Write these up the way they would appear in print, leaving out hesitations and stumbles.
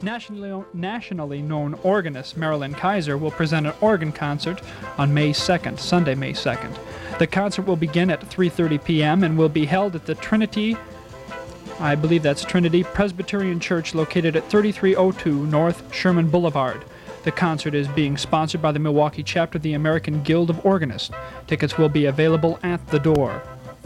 Nationally known organist Marilyn Kaiser will present an organ concert on May 2nd, Sunday, May 2nd. The concert will begin at 3:30 p.m. and will be held at the Trinity Presbyterian Church located at 3302 North Sherman Boulevard. The concert is being sponsored by the Milwaukee chapter of the American Guild of Organists. Tickets will be available at the door.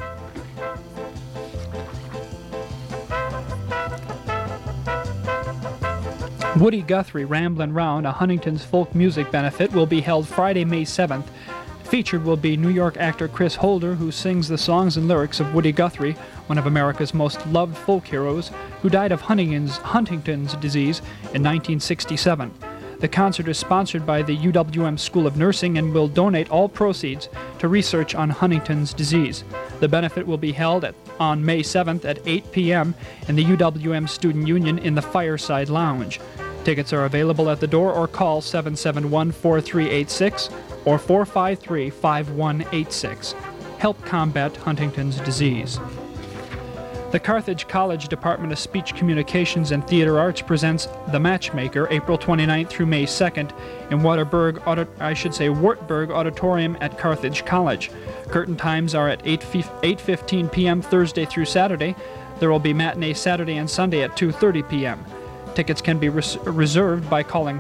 Woody Guthrie Ramblin' Round, a Huntington's folk music benefit, will be held Friday, May 7th. Featured will be New York actor Chris Holder, who sings the songs and lyrics of Woody Guthrie, one of America's most loved folk heroes, who died of Huntington's disease in 1967. The concert is sponsored by the UWM School of Nursing and will donate all proceeds to research on Huntington's disease. The benefit will be held on May 7th at 8 p.m. in the UWM Student Union in the Fireside Lounge. Tickets are available at the door or call 771-4386 or 453-5186. Help combat Huntington's disease. The Carthage College Department of Speech Communications and Theater Arts presents The Matchmaker, April 29th through May 2nd in Wartburg Auditorium at Carthage College. Curtain times are at 8:15 p.m. Thursday through Saturday. There will be matinee Saturday and Sunday at 2:30 p.m. Tickets can be reserved by calling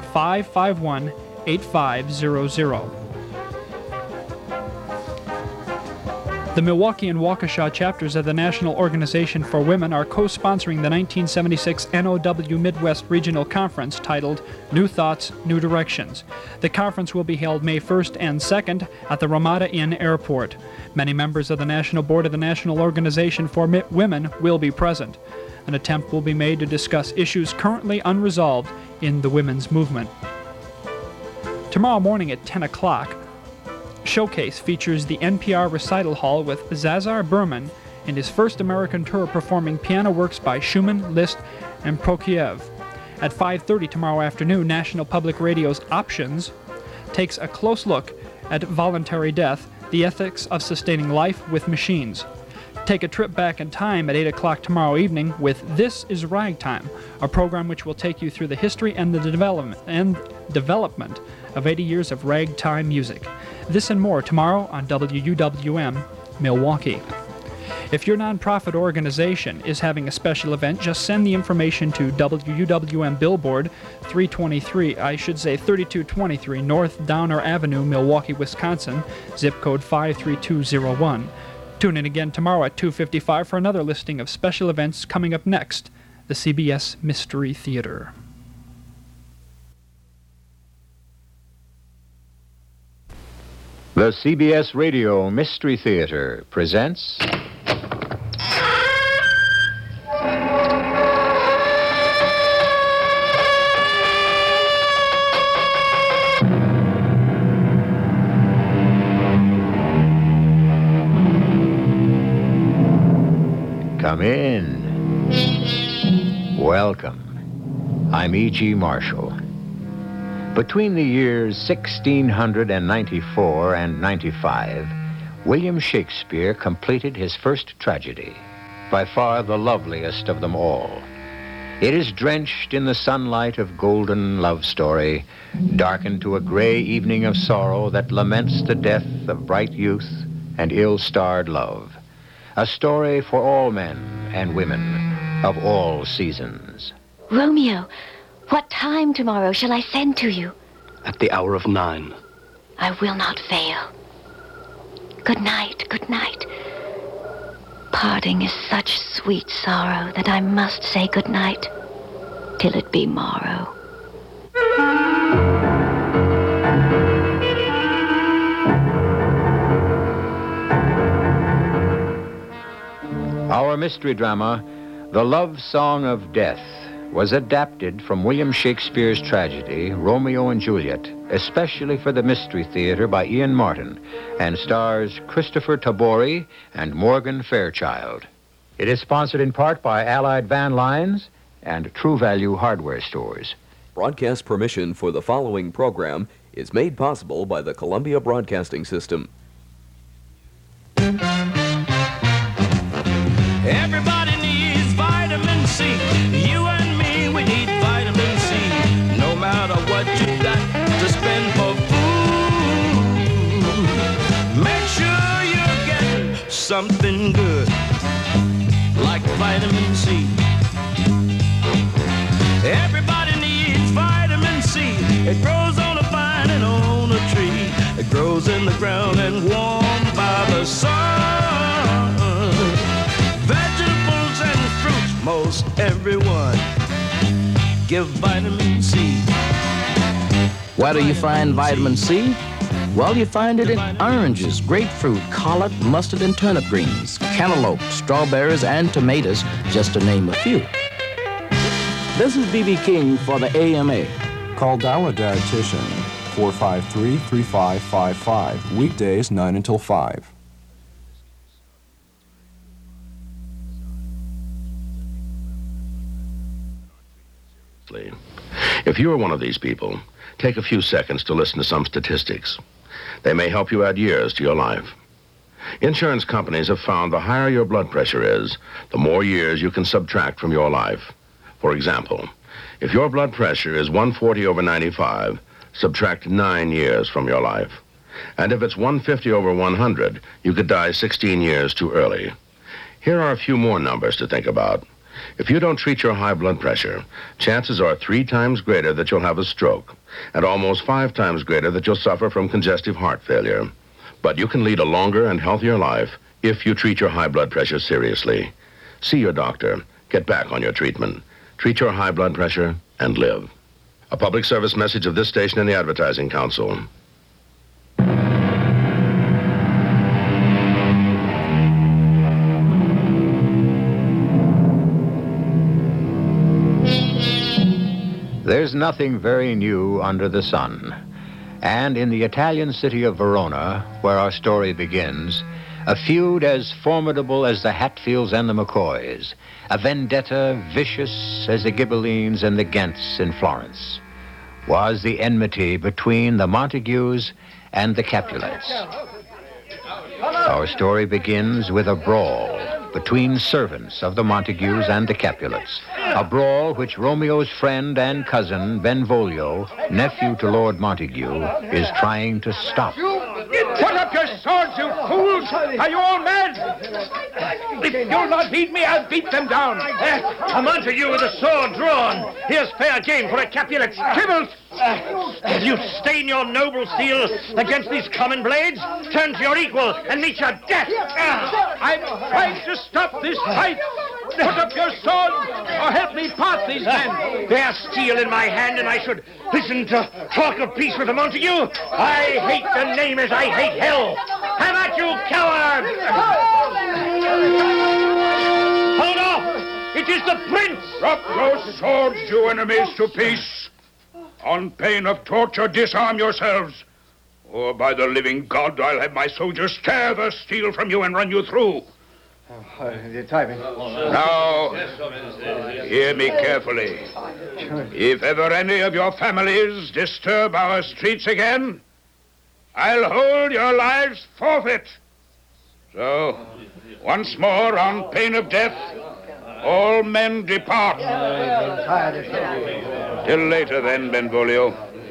551-8500. The Milwaukee and Waukesha chapters of the National Organization for Women are co-sponsoring the 1976 NOW Midwest Regional Conference titled New Thoughts, New Directions. The conference will be held May 1st and 2nd at the Ramada Inn Airport. Many members of the National Board of the National Organization for Women will be present. An attempt will be made to discuss issues currently unresolved in the women's movement. Tomorrow morning at 10 o'clock, Showcase features the NPR Recital Hall with Zazar Berman in his first American tour performing piano works by Schumann, Liszt, and Prokofiev. At 5:30 tomorrow afternoon, National Public Radio's Options takes a close look at voluntary death, the ethics of sustaining life with machines. Take a trip back in time at 8 o'clock tomorrow evening with This is Ragtime, a program which will take you through the history and the development of 80 years of ragtime music. This and more tomorrow on WUWM Milwaukee. If your nonprofit organization is having a special event, just send the information to WUWM Billboard 3223 North Downer Avenue, Milwaukee, Wisconsin, zip code 53201. Tune in again tomorrow at 2:55 for another listing of special events coming up next, the CBS Mystery Theater. The CBS Radio Mystery Theater presents... Come in. Welcome. I'm E.G. Marshall. Between the years 1694 and 95, William Shakespeare completed his first tragedy, by far the loveliest of them all. It is drenched in the sunlight of golden love story, darkened to a gray evening of sorrow that laments the death of bright youth and ill-starred love. A story for all men and women of all seasons. Romeo, what time tomorrow shall I send to you? At the hour of 9. I will not fail. Good night, good night. Parting is such sweet sorrow that I must say good night till it be morrow. Our mystery drama, The Love Song of Death, was adapted from William Shakespeare's tragedy, Romeo and Juliet, especially for the Mystery Theater by Ian Martin, and stars Christopher Tabori and Morgan Fairchild. It is sponsored in part by Allied Van Lines and True Value Hardware Stores. Broadcast permission for the following program is made possible by the Columbia Broadcasting System. Everybody needs vitamin C. You and me, we need vitamin C. something good, like vitamin C. Everybody needs vitamin C. It grows on a vine and on a tree. It grows in the ground and warmed by the sun. Vegetables and fruits, most everyone give vitamin C. Where do you find vitamin C? Well, you find it in oranges, grapefruit, collard, mustard, and turnip greens, cantaloupe, strawberries, and tomatoes, just to name a few. This is B.B. King for the AMA. Call Our Dietitian, 453-3555, weekdays 9 until 5. If you are one of these people, take a few seconds to listen to some statistics. They may help you add years to your life. Insurance companies have found the higher your blood pressure is, the more years you can subtract from your life. For example, if your blood pressure is 140/95, subtract 9 years from your life. And if it's 150/100, you could die 16 years too early. Here are a few more numbers to think about. If you don't treat your high blood pressure, chances are 3 times greater that you'll have a stroke, and almost 5 times greater that you'll suffer from congestive heart failure. But you can lead a longer and healthier life if you treat your high blood pressure seriously. See your doctor. Get back on your treatment. Treat your high blood pressure and live. A public service message of this station and the Advertising Council. There's nothing very new under the sun. And in the Italian city of Verona, where our story begins, a feud as formidable as the Hatfields and the McCoys, a vendetta vicious as the Ghibellines and the Ghents in Florence, was the enmity between the Montagues and the Capulets. Our story begins with a brawl between servants of the Montagues and the Capulets, a brawl which Romeo's friend and cousin, Benvolio, nephew to Lord Montague, is trying to stop. Put up your swords, you fools! Are you all mad? If you'll not beat me, I'll beat them down. Come on to you with a sword drawn. Here's fair game for a Capulet. Tybalt! You stain your noble steel against these common blades? Turn to your equal and meet your death! I'm trying to stop this fight! Put up your sword, or help me part these men. Their steel in my hand, and I should listen to talk of peace with the Montague. I hate the name as I hate hell. Have at you, coward! Hold off! It is the prince! Drop your swords, you enemies, to peace. On pain of torture, disarm yourselves. Or by the living God, I'll have my soldiers tear the steel from you and run you through. Now, hear me carefully. If ever any of your families disturb our streets again, I'll hold your lives forfeit. So, once more, on pain of death, all men depart. Till later, then, Benvolio.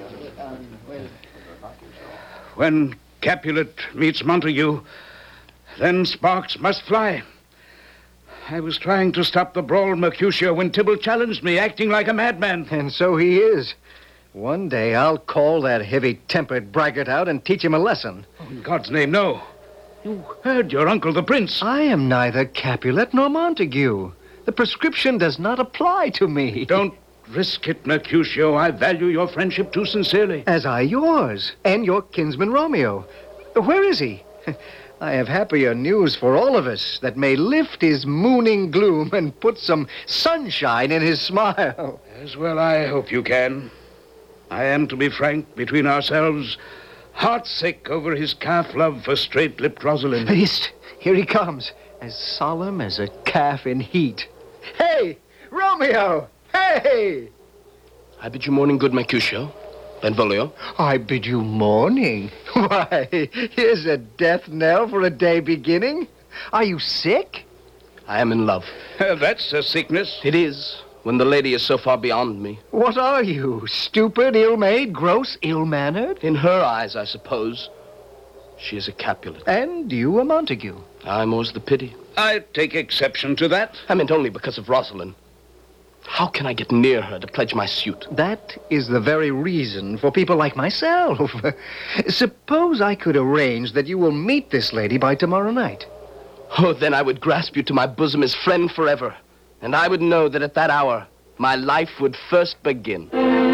When Capulet meets Montague, then sparks must fly. I was trying to stop the brawl, Mercutio, when Tybalt challenged me, acting like a madman. And so he is. One day I'll call that heavy-tempered braggart out and teach him a lesson. Oh, in God's name, no. You heard your uncle, the prince. I am neither Capulet nor Montague. The prescription does not apply to me. Don't risk it, Mercutio. I value your friendship too sincerely. As I yours, and your kinsman Romeo. Where is he? I have happier news for all of us that may lift his mooning gloom and put some sunshine in his smile. As well, I hope you can. I am, to be frank, between ourselves, heartsick over his calf love for straight-lipped Rosalind. Hist! Here he comes, as solemn as a calf in heat. Hey, Romeo! Hey! I bid you morning, good Mercutio. Benvolio. I bid you morning. Why, here's a death knell for a day beginning. Are you sick? I am in love. That's a sickness. It is, when the lady is so far beyond me. What are you? Stupid, ill-made, gross, ill-mannered? In her eyes, I suppose. She is a Capulet. And you a Montague. I more's the pity. I take exception to that. I meant only because of Rosalind. How can I get near her to pledge my suit? That is the very reason for people like myself. Suppose I could arrange that you will meet this lady by tomorrow night. Oh, then I would grasp you to my bosom as friend forever. And I would know that at that hour, my life would first begin.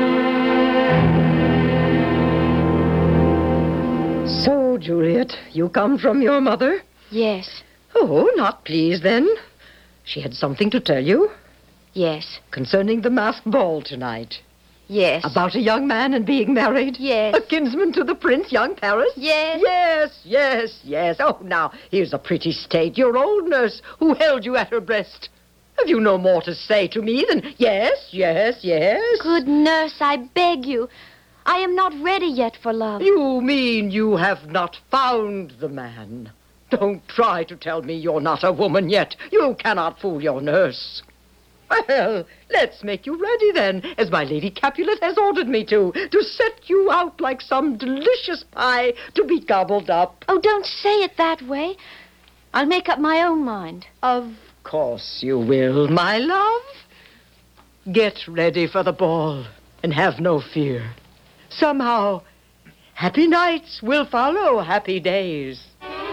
So, Juliet, you come from your mother? Yes. Oh, not pleased, then. She had something to tell you? Yes. Concerning the masked ball tonight? Yes. About a young man and being married? Yes. A kinsman to the prince, young Paris? Yes. Yes. Oh, now, here's a pretty state. Your old nurse who held you at her breast. Have you no more to say to me than yes? Good nurse, I beg you. I am not ready yet for love. You mean you have not found the man? Don't try to tell me you're not a woman yet. You cannot fool your nurse. Well, let's make you ready then, as my Lady Capulet has ordered me to set you out like some delicious pie to be gobbled up. Oh, don't say it that way. I'll make up my own mind. Of course you will, my love. Get ready for the ball, and have no fear. Somehow, happy nights will follow happy days.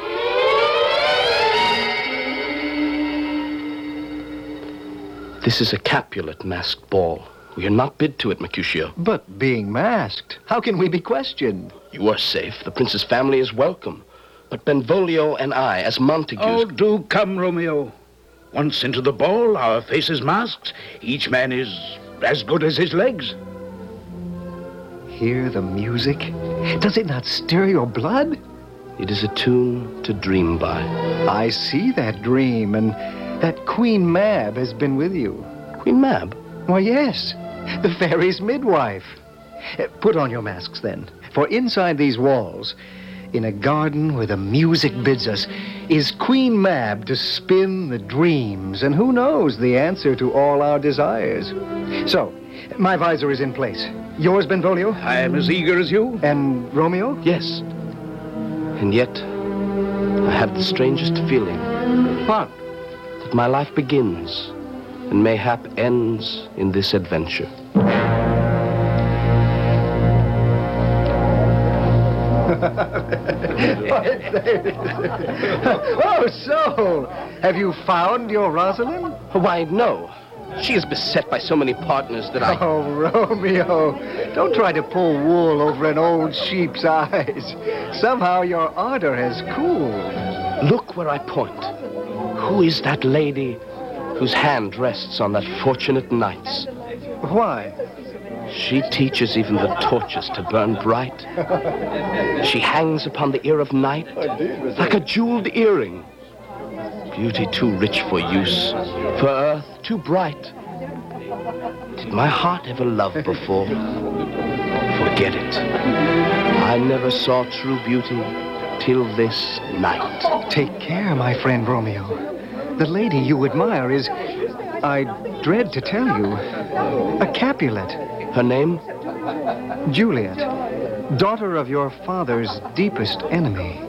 This is a Capulet masked ball. We are not bid to it, Mercutio. But being masked, how can we be questioned? You are safe. The prince's family is welcome. But Benvolio and I, as Montagues... Oh, do come, Romeo. Once into the ball, our faces masked, each man is as good as his legs. Hear the music? Does it not stir your blood? It is a tune to dream by. I see that dream, and that Queen Mab has been with you. Queen Mab? Why, yes. The fairy's midwife. Put on your masks, then. For inside these walls, in a garden where the music bids us, is Queen Mab to spin the dreams, and who knows the answer to all our desires. So, my visor is in place. Yours, Benvolio? I am as eager as you. And Romeo? Yes. And yet, I have the strangest feeling. What? That my life begins, and mayhap ends in this adventure. Oh, so, have you found your Rosalind? Why, no. She is beset by so many partners that I... Oh, Romeo, don't try to pull wool over an old sheep's eyes. Somehow your ardor has cooled. Look where I point. Who is that lady whose hand rests on that fortunate knight's? Why? She teaches even the torches to burn bright. She hangs upon the ear of night like a jeweled earring. Beauty too rich for use, for earth too bright. Did my heart ever love before? Forget it. I never saw true beauty till this night. Take care, my friend Romeo. The lady you admire is, I dread to tell you, a Capulet. Her name? Juliet, daughter of your father's deepest enemy.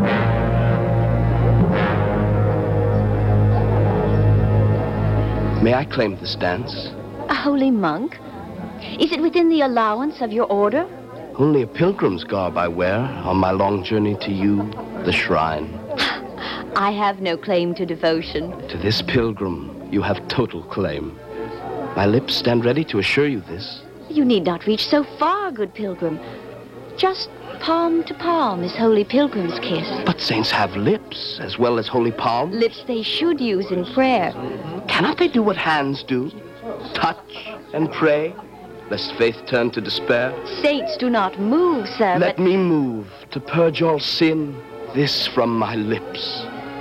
May I claim this dance? A holy monk? Is it within the allowance of your order? Only a pilgrim's garb I wear on my long journey to you, the shrine. I have no claim to devotion. To this pilgrim, you have total claim. My lips stand ready to assure you this. You need not reach so far, good pilgrim. Just palm to palm is holy pilgrim's kiss. But saints have lips as well as holy palms. Lips they should use in prayer. Cannot they do what hands do? Touch and pray, lest faith turn to despair? Saints do not move, sir. Let me move to purge all sin, this from my lips.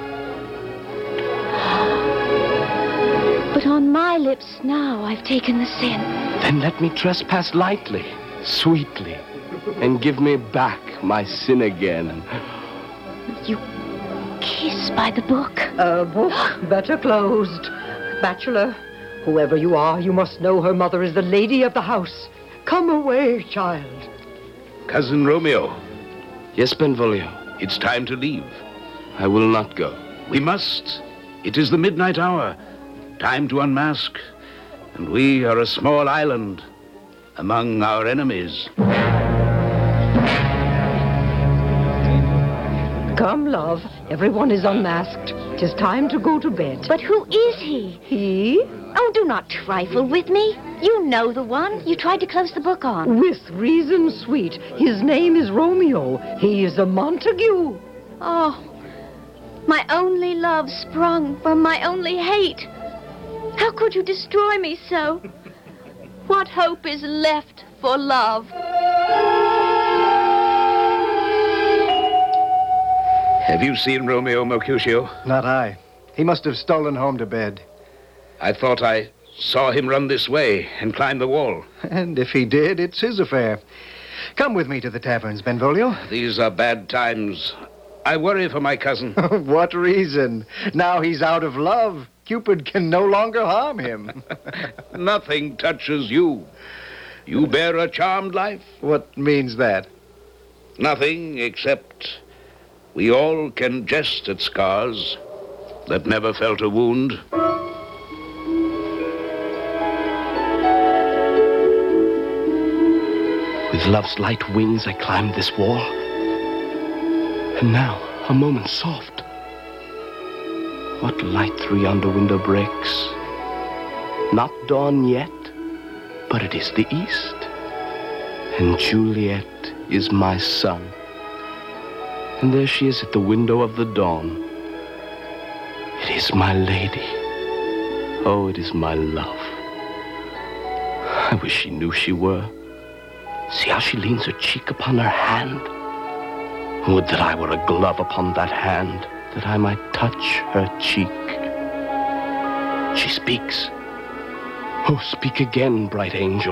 But on my lips now I've taken the sin. Then let me trespass lightly, sweetly, and give me back my sin again. You kiss by the book. A book better closed. Bachelor, whoever you are, you must know her mother is the lady of the house. Come away, child. Cousin Romeo. Yes, Benvolio. It's time to leave. I will not go. We must. It is the midnight hour. Time to unmask. And we are a small island among our enemies. Come, love. Everyone is unmasked. 'Tis time to go to bed. But who is he? He? Oh, do not trifle with me. You know the one you tried to close the book on. With reason, sweet. His name is Romeo. He is a Montague. Oh, my only love sprung from my only hate. How could you destroy me so? What hope is left for love? Have you seen Romeo, Mercutio? Not I. He must have stolen home to bed. I thought I saw him run this way and climb the wall. And if he did, it's his affair. Come with me to the taverns, Benvolio. These are bad times. I worry for my cousin. What reason? Now he's out of love. Cupid can no longer harm him. Nothing touches you. You bear a charmed life. What means that? Nothing except we all can jest at scars that never felt a wound. With love's light wings I climbed this wall. And now, a moment soft. What light through yonder window breaks? Not dawn yet, but it is the east. And Juliet is my sun. And there she is at the window of the dawn. It is my lady. Oh, it is my love. I wish she knew she were. See how she leans her cheek upon her hand. Would that I were a glove upon that hand, that I might touch her cheek. She speaks. Oh, speak again, bright angel.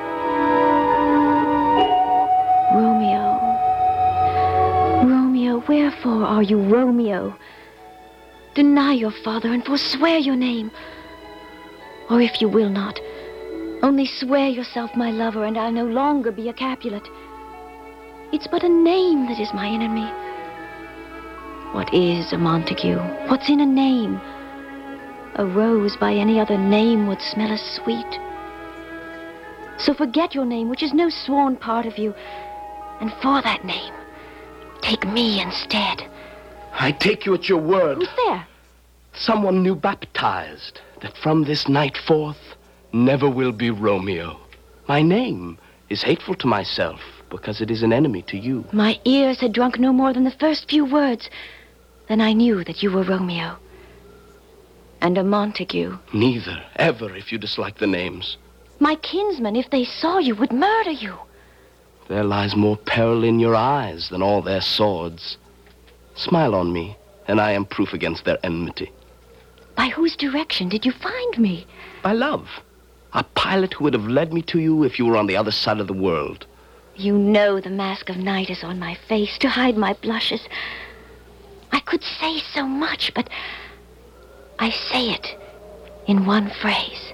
Romeo. Romeo, wherefore are you Romeo? Deny your father and forswear your name. Or if you will not, only swear yourself my lover, and I'll no longer be a Capulet. It's but a name that is my enemy. What is a Montague? What's in a name? A rose by any other name would smell as sweet. So forget your name, which is no sworn part of you, and for that name, take me instead. I take you at your word. Who's there? Someone new baptized, that from this night forth never will be Romeo. My name is hateful to myself, because it is an enemy to you. My ears had drunk no more than the first few words. Then I knew that you were Romeo. And a Montague. Neither, ever, if you dislike the names. My kinsmen, if they saw you, would murder you. There lies more peril in your eyes than all their swords. Smile on me, and I am proof against their enmity. By whose direction did you find me? By love. A pilot who would have led me to you if you were on the other side of the world. You know the mask of night is on my face to hide my blushes. I could say so much, but I say it in one phrase.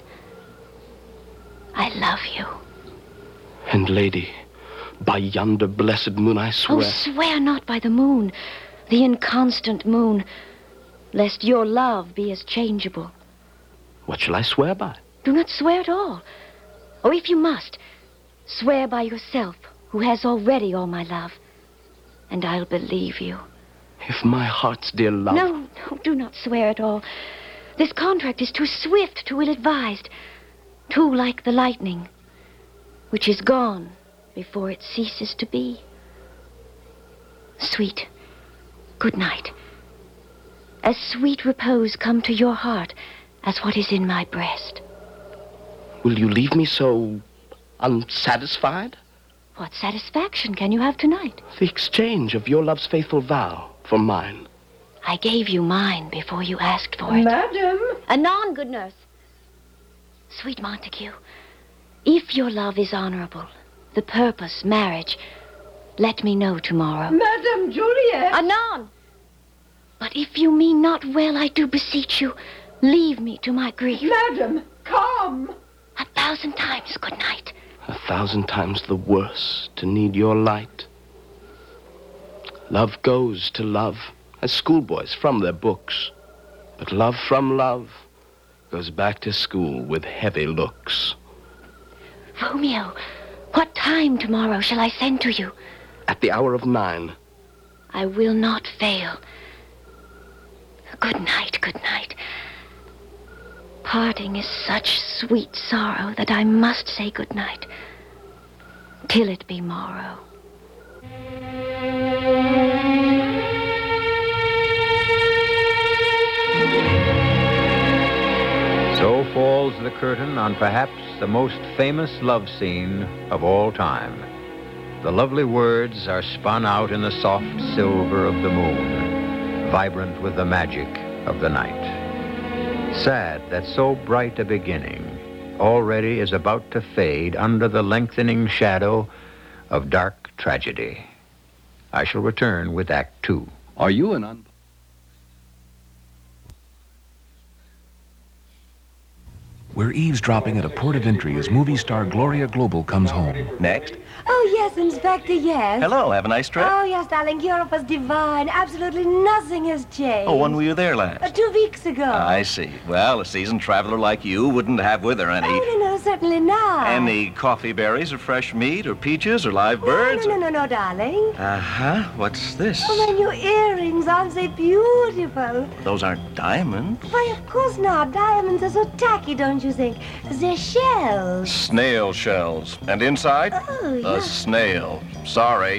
I love you. And lady, by yonder blessed moon I swear... Oh, swear not by the moon, the inconstant moon, lest your love be as changeable. What shall I swear by? Do not swear at all. Or if you must, swear by yourself, who has already all my love, and I'll believe you. If my heart's dear love... No, do not swear at all. This contract is too swift, too ill-advised, too like the lightning, which is gone before it ceases to be. Sweet, good night. As sweet repose come to your heart as what is in my breast. Will you leave me so unsatisfied? What satisfaction can you have tonight? The exchange of your love's faithful vow for mine. I gave you mine before you asked for it. Madam! Anon, good nurse. Sweet Montague, if your love is honorable, the purpose, marriage, let me know tomorrow. Madam Juliet! Anon! But if you mean not well, I do beseech you, leave me to my grief. Madam, come! 1,000 times good night. 1,000 times the worse to need your light. Love goes to love, as schoolboys from their books. But love from love goes back to school with heavy looks. Romeo, what time tomorrow shall I send to you? At the hour of 9. I will not fail. Good night, good night. Parting is such sweet sorrow that I must say good night till it be morrow. So falls the curtain on perhaps the most famous love scene of all time. The lovely words are spun out in the soft silver of the moon, vibrant with the magic of the night. Sad that so bright a beginning already is about to fade under the lengthening shadow of dark tragedy. I shall return with Act 2. Are you an We're eavesdropping at a port of entry as movie star Gloria Global comes home. Next. Oh, yes, Inspector, yes. Hello, have a nice trip? Oh, yes, darling, Europe was divine. Absolutely nothing has changed. Oh, when were you there last? 2 weeks ago. I see. Well, a seasoned traveler like you wouldn't have with her any... Oh, no, certainly not. Any coffee berries or fresh meat or peaches or live birds? No, darling. Uh-huh. What's this? Oh, my new earrings, aren't they beautiful? Those aren't diamonds. Why, of course not. Diamonds are so tacky, don't you think? They're shells. Snail shells. And inside? Oh, a snail. Sorry.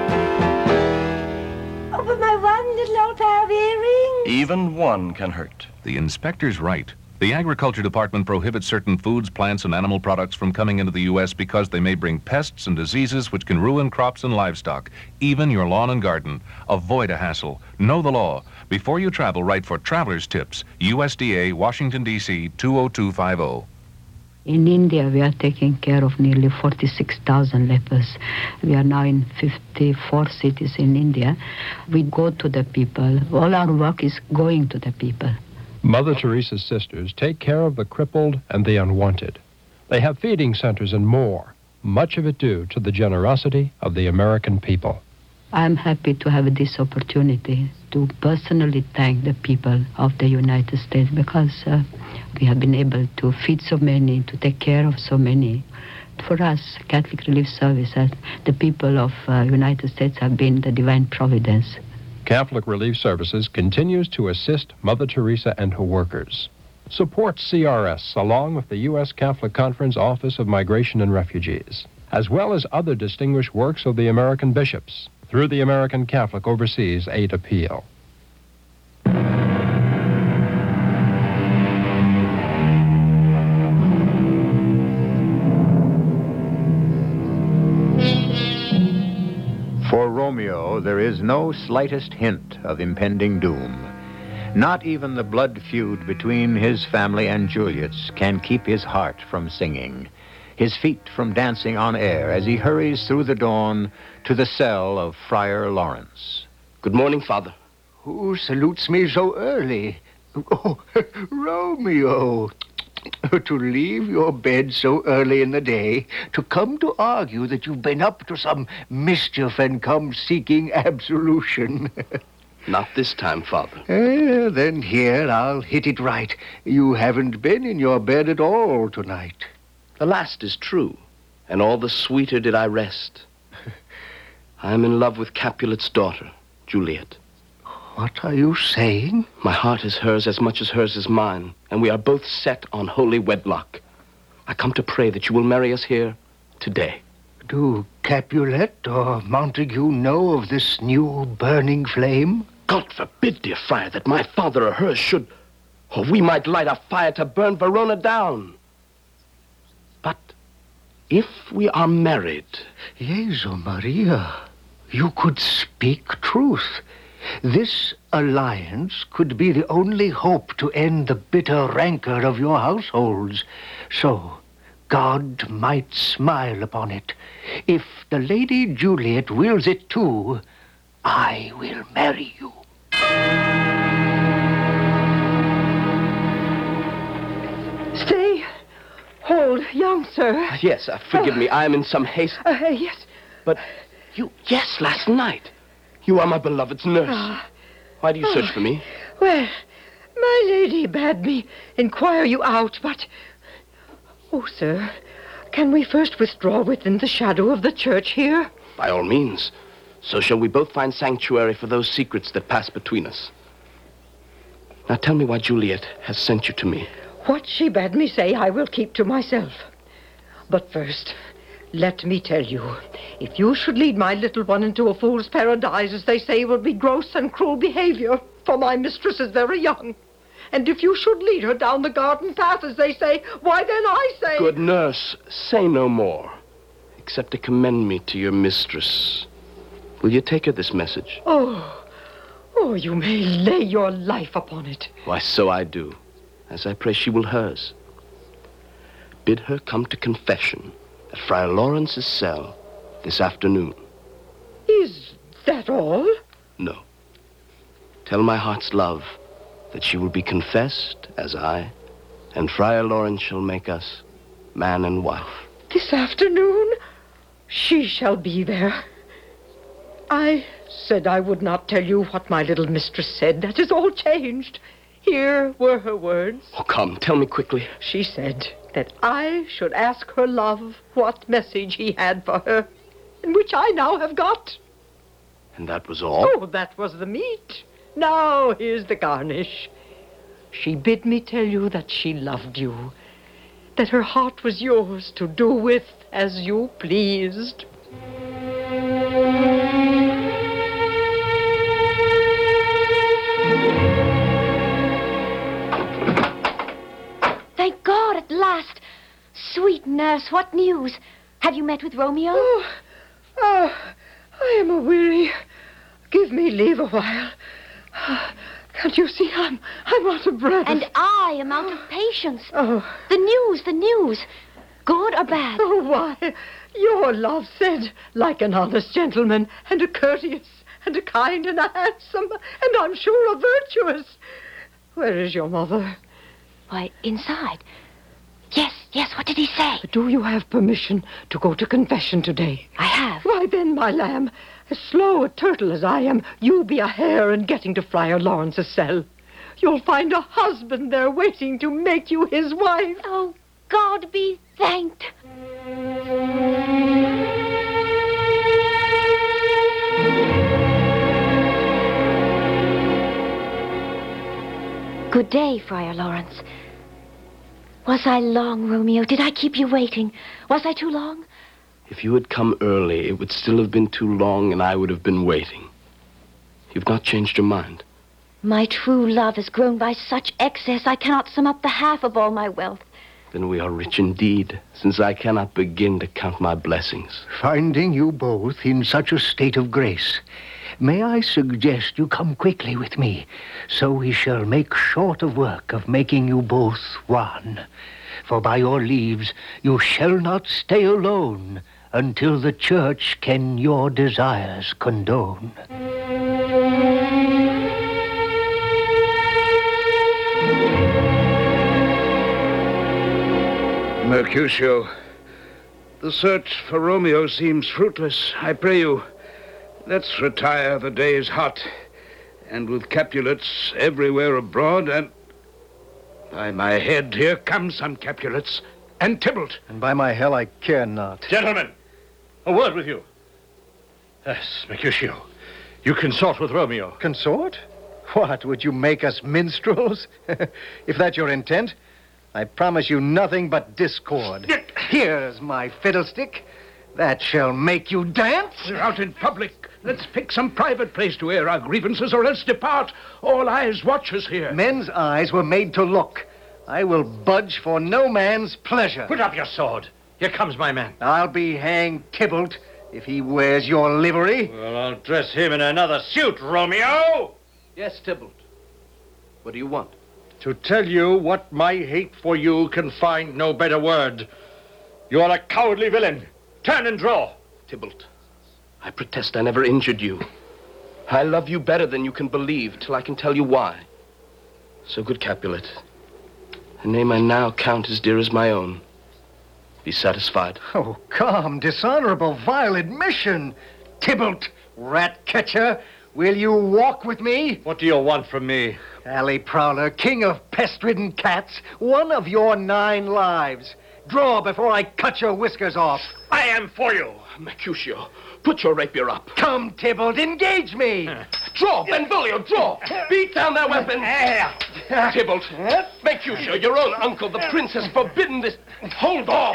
Oh, but my one little old pair of earrings. Even one can hurt. The inspector's right. The Agriculture Department prohibits certain foods, plants, and animal products from coming into the U.S. because they may bring pests and diseases which can ruin crops and livestock, even your lawn and garden. Avoid a hassle. Know the law. Before you travel, write for Traveler's Tips, USDA, Washington, D.C., 20250. In India, we are taking care of nearly 46,000 lepers. We are now in 54 cities in India. We go to the people. All our work is going to the people. Mother Teresa's sisters take care of the crippled and the unwanted. They have feeding centers and more, much of it due to the generosity of the American people. I'm happy to have this opportunity to personally thank the people of the United States because we have been able to feed so many, to take care of so many. For us, Catholic Relief Service, the people of United States have been the divine providence. Catholic Relief Services continues to assist Mother Teresa and her workers. Support CRS along with the U.S. Catholic Conference Office of Migration and Refugees, as well as other distinguished works of the American bishops through the American Catholic Overseas Aid Appeal. For Romeo, there is no slightest hint of impending doom. Not even the blood feud between his family and Juliet's can keep his heart from singing, his feet from dancing on air as he hurries through the dawn to the cell of Friar Lawrence. Good morning, Father. Who salutes me so early? Oh, Romeo. To leave your bed so early in the day, to come to argue that you've been up to some mischief and come seeking absolution. Not this time, Father. Then here, I'll hit it right. You haven't been in your bed at all tonight. The last is true, and all the sweeter did I rest. I'm in love with Capulet's daughter, Juliet. What are you saying? My heart is hers as much as hers is mine, and we are both set on holy wedlock. I come to pray that you will marry us here today. Do Capulet or Montague know of this new burning flame? God forbid, dear friar, that my father or hers should... Or we might light a fire to burn Verona down. But if we are married... Jesu Maria, you could speak truth. This alliance could be the only hope to end the bitter rancor of your households. So, God might smile upon it. If the Lady Juliet wills it too, I will marry you. Stay. Hold, young sir. Yes, forgive me. I am in some haste. Yes. But you... Yes, last night. You are my beloved's nurse. Why do you search for me? Well, my lady bade me inquire you out, but... Oh, sir, can we first withdraw within the shadow of the church here? By all means. So shall we both find sanctuary for those secrets that pass between us. Now tell me why Juliet has sent you to me. What she bade me say I will keep to myself. But first, let me tell you, if you should lead my little one into a fool's paradise, as they say, it will be gross and cruel behavior, for my mistress is very young. And if you should lead her down the garden path, as they say, why then I say... Good nurse, say no more, except to commend me to your mistress. Will you take her this message? Oh, you may lay your life upon it. Why, so I do, as I pray she will hers. Bid her come to confession at Friar Lawrence's cell this afternoon. Is that all? No. Tell my heart's love that she will be confessed as I, and Friar Lawrence shall make us man and wife. This afternoon? She shall be there. I said I would not tell you what my little mistress said. That is all changed. Here were her words. Oh, come, tell me quickly. She said that I should ask her love what message he had for her, and which I now have got. And that was all? Oh, that was the meat. Now here's the garnish. She bid me tell you that she loved you, that her heart was yours to do with as you pleased. Thank God, at last. Sweet nurse, what news? Have you met with Romeo? I am a-weary. Give me leave a while. Can't you see I'm out of breath? And I am out of patience. Oh. The news. Good or bad? Oh, why, your love said, like an honest gentleman, and a courteous, and a kind, and a handsome, and I'm sure a virtuous. Where is your mother? Why, inside. Yes, what did he say? Do you have permission to go to confession today? I have. Why then, my lamb, as slow a turtle as I am, you be a hare in getting to Friar Lawrence's cell. You'll find a husband there waiting to make you his wife. Oh, God be thanked. Good day, Friar Lawrence. Was I long, Romeo? Did I keep you waiting? Was I too long? If you had come early, it would still have been too long, and I would have been waiting. You've not changed your mind. My true love has grown by such excess I cannot sum up the half of all my wealth. Then we are rich indeed, since I cannot begin to count my blessings. Finding you both in such a state of grace, may I suggest you come quickly with me, so we shall make short of work of making you both one. For by your leaves you shall not stay alone until the church can your desires condone. Mercutio, the search for Romeo seems fruitless. I pray you, let's retire. The day is hot, and with Capulets everywhere abroad, and... By my head, here come some Capulets, and Tybalt. And by my hell, I care not. Gentlemen, a word with you. Yes, Mercutio, you consort with Romeo. Consort? What, would you make us minstrels? If that's your intent, I promise you nothing but discord. Here's my fiddlestick. That shall make you dance. We're out in public. Let's pick some private place to air our grievances, or else depart. All eyes watch us here. Men's eyes were made to look. I will budge for no man's pleasure. Put up your sword. Here comes my man. I'll be hanged, Tybalt, if he wears your livery. Well, I'll dress him in another suit, Romeo. Yes, Tybalt. What do you want? To tell you what my hate for you can find no better word. You are a cowardly villain. Turn and draw. Tybalt, I protest I never injured you. I love you better than you can believe till I can tell you why. So, good Capulet, a name I now count as dear as my own. Be satisfied. Oh, come, dishonorable, vile admission. Tybalt, rat catcher. Will you walk with me? What do you want from me? Alley Prowler, king of pest-ridden cats, one of your 9 lives. Draw before I cut your whiskers off. I am for you. Mercutio, put your rapier up. Come, Tybalt, engage me. Draw, Benvolio, draw. Beat down their weapons. Tybalt, Mercutio, your own uncle, the prince, has forbidden this. Hold off.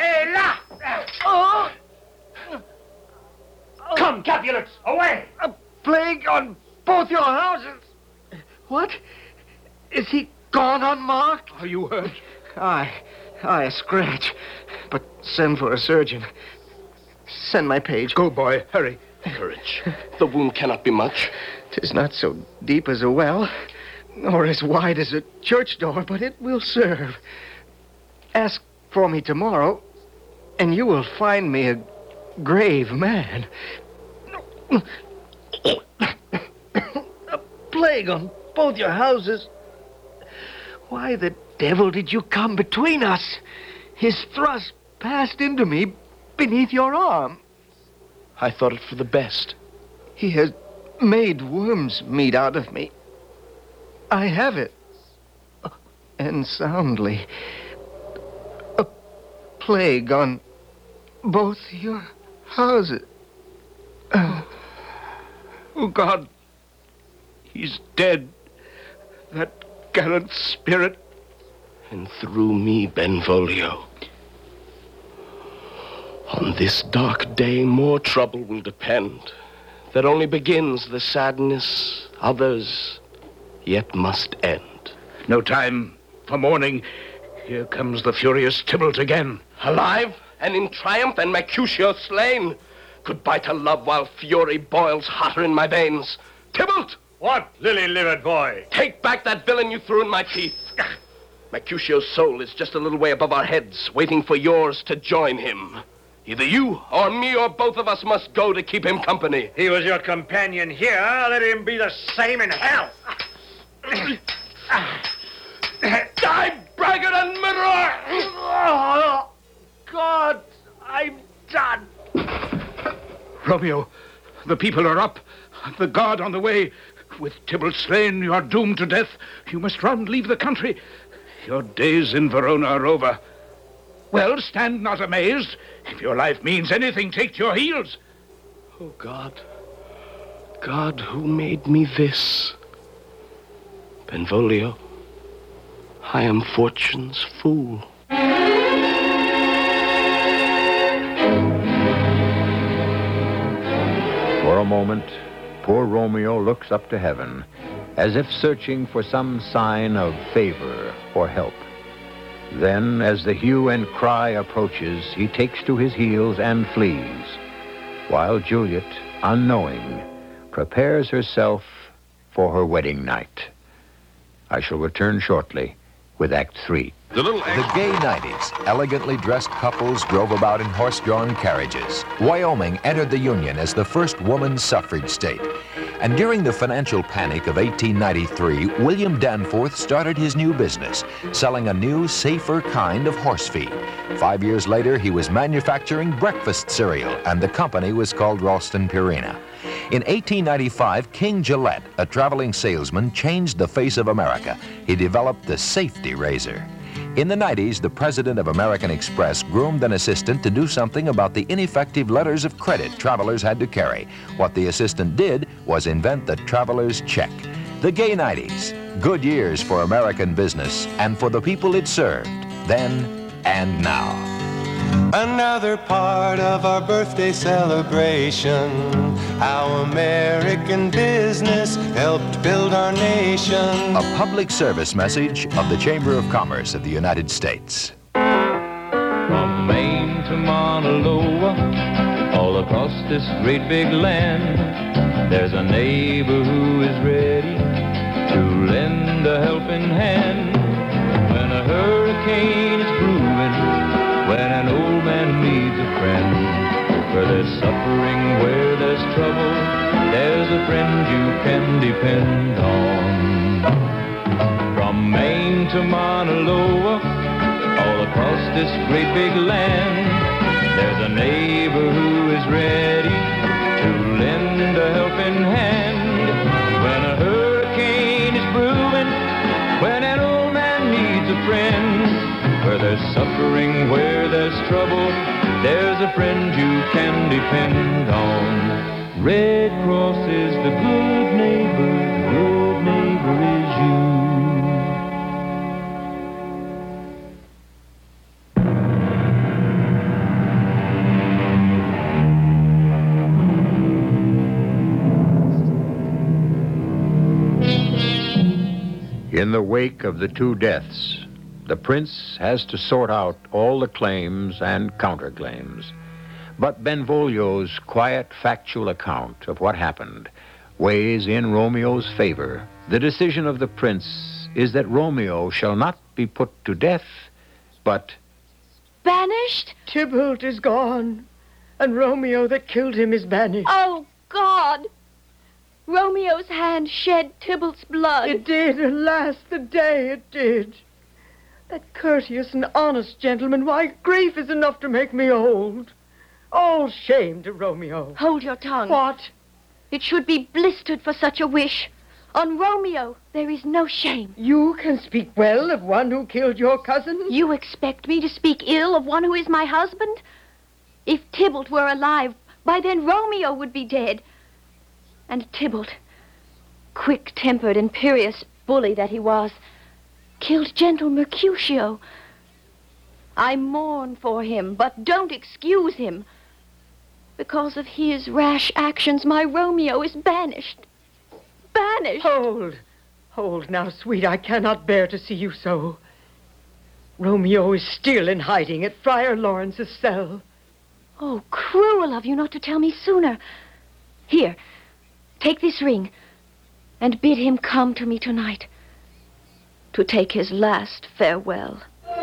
Come, Capulets, away! A plague on both your houses. What? Is he gone unmarked? Are you hurt? Aye, a scratch. But send for a surgeon. Send my page. Go, boy, hurry. Courage. The wound cannot be much. 'Tis not so deep as a well, nor as wide as a church door, but it will serve. Ask for me tomorrow, and you will find me a grave man. A plague on both your houses. Why the devil did you come between us? His thrust passed into me beneath your arm. I thought it for the best. He has made worm's meat out of me. I have it. And soundly. A plague on both your houses. Oh, God. He's dead. That gallant spirit. And through me, Benvolio. On this dark day, more trouble will depend. That only begins the sadness others yet must end. No time for mourning. Here comes the furious Tybalt again. Alive and in triumph, and Mercutio slain. Goodbye to love while fury boils hotter in my veins. Tybalt! What, lily-livered boy? Take back that villain you threw in my teeth. Mercutio's soul is just a little way above our heads, waiting for yours to join him. Either you or me or both of us must go to keep him company. He was your companion here. Let him be the same in hell. Die, braggart and murderer! Oh, God, I'm done. Romeo, the people are up. The guard on the way. With Tybalt slain, you are doomed to death. You must run, leave the country. Your days in Verona are over. Well, stand not amazed. If your life means anything, take to your heels. Oh, God. God, who made me this? Benvolio, I am fortune's fool. For a moment, poor Romeo looks up to heaven, as if searching for some sign of favor or help. Then, as the hue and cry approaches, he takes to his heels and flees, while Juliet, unknowing, prepares herself for her wedding night. I shall return shortly with Act 3. The gay 90s, elegantly dressed couples drove about in horse-drawn carriages. Wyoming entered the Union as the first woman's suffrage state. And during the financial panic of 1893, William Danforth started his new business, selling a new, safer kind of horse feed. 5 years later, he was manufacturing breakfast cereal, and the company was called Ralston Purina. In 1895, King Gillette, a traveling salesman, changed the face of America. He developed the safety razor. In the 90s, the president of American Express groomed an assistant to do something about the ineffective letters of credit travelers had to carry. What the assistant did was invent the traveler's check. The gay 90s, good years for American business and for the people it served, then and now. Another part of our birthday celebration, how American business helped build our nation. A public service message of the Chamber of Commerce of the United States. From Maine to Mauna Loa, all across this great big land, there's a neighbor who is ready to lend a helping hand. When a hurricane is brewing, when an old man needs a friend, where there's suffering, where there's trouble, there's a friend you can depend on. From Maine to Mauna Loa, all across this great big land, there's a neighbor who is ready to lend a helping hand. When a hurricane is brewing, when an old man needs a friend, where there's suffering, where there's trouble, there's a friend you can depend on. Red Cross is the good neighbor, the good neighbor is you. In the wake of the two deaths, the prince has to sort out all the claims and counterclaims. But Benvolio's quiet, factual account of what happened weighs in Romeo's favor. The decision of the prince is that Romeo shall not be put to death, but banished? Tybalt is gone, and Romeo that killed him is banished. Oh, God! Romeo's hand shed Tybalt's blood. It did, alas, the day it did. That courteous and honest gentleman, why, grief is enough to make me old. All shame to Romeo. Hold your tongue. What? It should be blistered for such a wish. On Romeo, there is no shame. You can speak well of one who killed your cousin? You expect me to speak ill of one who is my husband? If Tybalt were alive, by then Romeo would be dead. And Tybalt, quick-tempered, imperious bully that he was, killed gentle Mercutio. I mourn for him, but don't excuse him. Because of his rash actions, my Romeo is banished. Banished! Hold now, sweet. I cannot bear to see you so. Romeo is still in hiding at Friar Lawrence's cell. Oh, cruel of you not to tell me sooner. Here, take this ring and bid him come to me tonight to take his last farewell.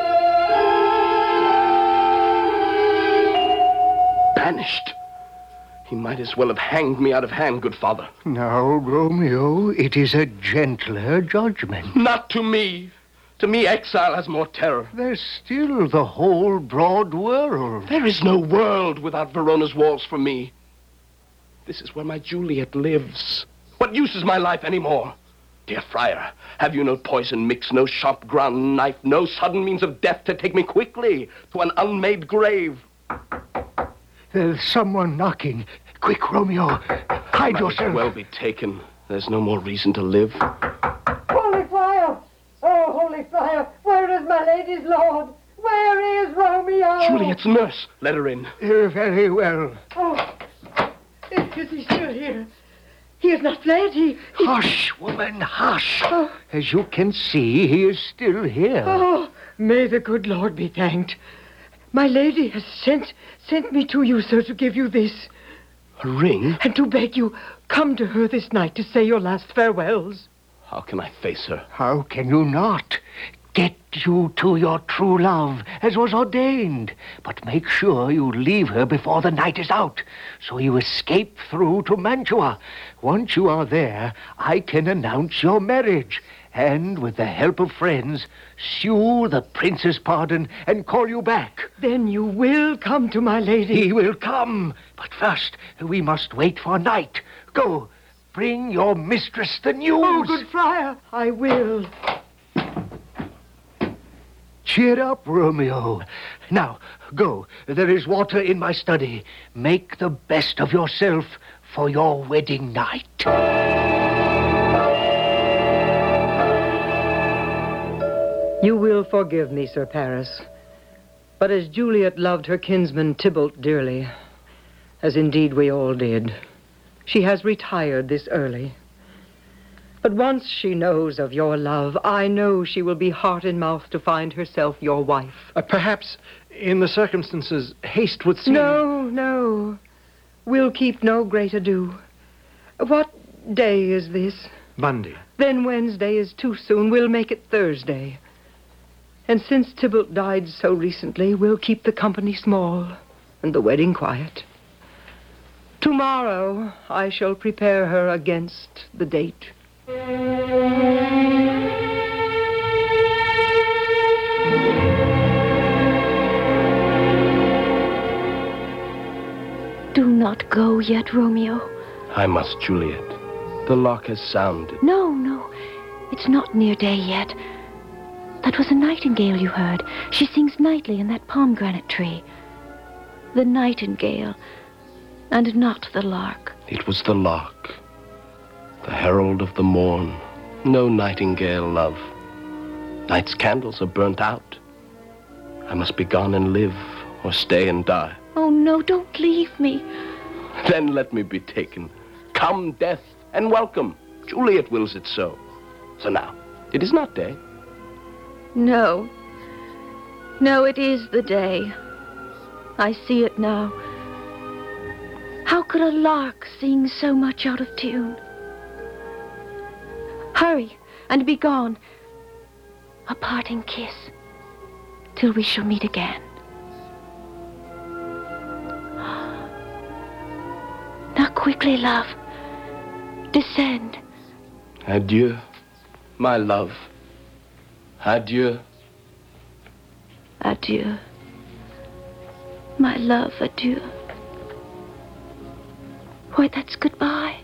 Banished? He might as well have hanged me out of hand, good father. Now, Romeo, it is a gentler judgment. Not to me. To me, exile has more terror. There's still the whole broad world. There is no world without Verona's walls for me. This is where my Juliet lives. What use is my life anymore? Dear friar, have you no poison mix, no sharp ground knife, no sudden means of death to take me quickly to an unmade grave? There's someone knocking. Quick, Romeo, hide yourself. Might well be taken. There's no more reason to live. Holy Friar! Oh, Holy Friar, where is my lady's lord? Where is Romeo? Juliet's nurse. Let her in. Very well. Oh, is he still here? He has not fled. He... Hush, woman, hush. Oh. As you can see, he is still here. Oh, may the good Lord be thanked. My lady has sent me to you, sir, to give you this. A ring? And to beg you, come to her this night to say your last farewells. How can I face her? How can you not? Get you to your true love, as was ordained. But make sure you leave her before the night is out, so you escape through to Mantua. Once you are there, I can announce your marriage, and with the help of friends, sue the prince's pardon and call you back. Then you will come to my lady. He will come, but first we must wait for night. Go, bring your mistress the news. Oh, good friar, I will. Cheer up, Romeo. Now, go. There is water in my study. Make the best of yourself for your wedding night. You will forgive me, Sir Paris. But as Juliet loved her kinsman Tybalt dearly, as indeed we all did, she has retired this early. But once she knows of your love, I know she will be heart in mouth to find herself your wife. Perhaps, in the circumstances, haste would seem... No. We'll keep no great ado. What day is this? Monday. Then Wednesday is too soon. We'll make it Thursday. And since Tybalt died so recently, we'll keep the company small and the wedding quiet. Tomorrow, I shall prepare her against the date. Do not go yet, Romeo. I must, Juliet. The lark has sounded. No, no. It's not near day yet. That was a nightingale you heard. She sings nightly in that pomegranate tree. The nightingale, and not the lark. It was the lark, the herald of the morn. No nightingale, love. Night's candles are burnt out. I must be gone and live, or stay and die. Oh, no, don't leave me. Then let me be taken. Come, death, and welcome. Juliet wills it so. So now, it is not day. No. No, it is the day. I see it now. How could a lark sing so much out of tune? Hurry, and be gone. A parting kiss, till we shall meet again. Now quickly, love. Descend. Adieu, my love. Adieu. Adieu. My love, adieu. Why, that's goodbye.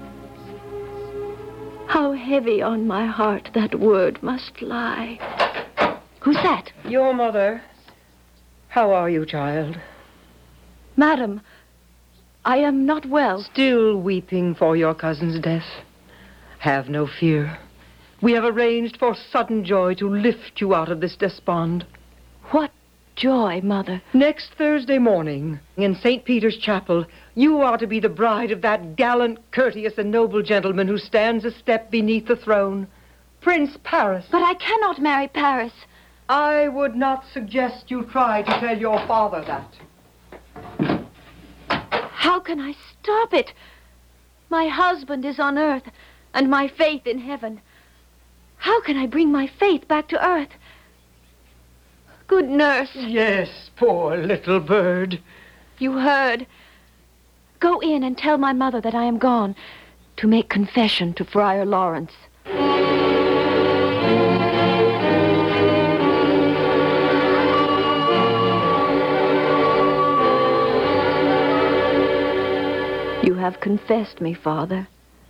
How heavy on my heart that word must lie. Who's that? Your mother. How are you, child? Madam, I am not well. Still weeping for your cousin's death? Have no fear. We have arranged for sudden joy to lift you out of this despond. What joy, Mother? Next Thursday morning, in St. Peter's Chapel, you are to be the bride of that gallant, courteous, and noble gentleman who stands a step beneath the throne, Prince Paris. But I cannot marry Paris. I would not suggest you try to tell your father that. How can I stop it? My husband is on earth, and my faith in heaven. How can I bring my faith back to earth? Good nurse. Yes, poor little bird. You heard. Go in and tell my mother that I am gone to make confession to Friar Lawrence. You have confessed me, Father.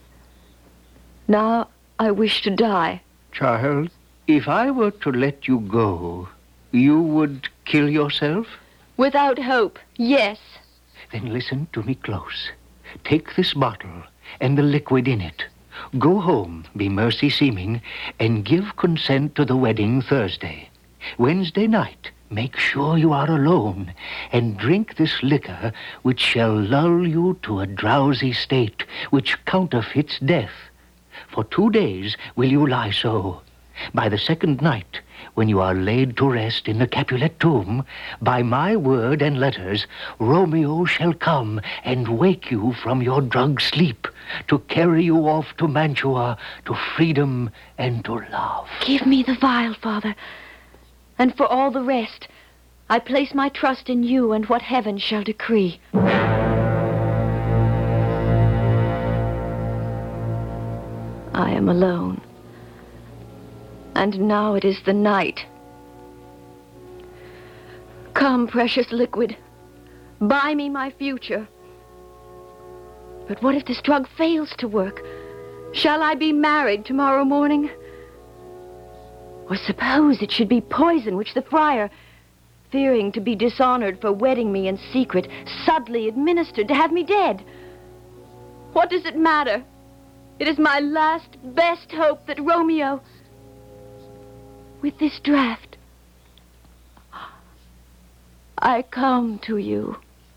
Now I wish to die. Child, if I were to let you go, you would kill yourself? Without hope, yes. Then listen to me close. Take this bottle and the liquid in it. Go home, be mercy seeming, and give consent to the wedding Thursday. Wednesday night, make sure you are alone, and drink this liquor, which shall lull you to a drowsy state, which counterfeits death. For 2 days will you lie so. By the second night, when you are laid to rest in the Capulet tomb, by my word and letters, Romeo shall come and wake you from your drugged sleep, to carry you off to Mantua, to freedom and to love. Give me the vial, Father. And for all the rest, I place my trust in you and what heaven shall decree. I am alone. And now it is the night. Come, precious liquid. Buy me my future. But what if this drug fails to work? Shall I be married tomorrow morning? Or suppose it should be poison which the friar, fearing to be dishonored for wedding me in secret, subtly administered to have me dead. What does it matter? It is my last, best hope that Romeo, with this draught, I come to you.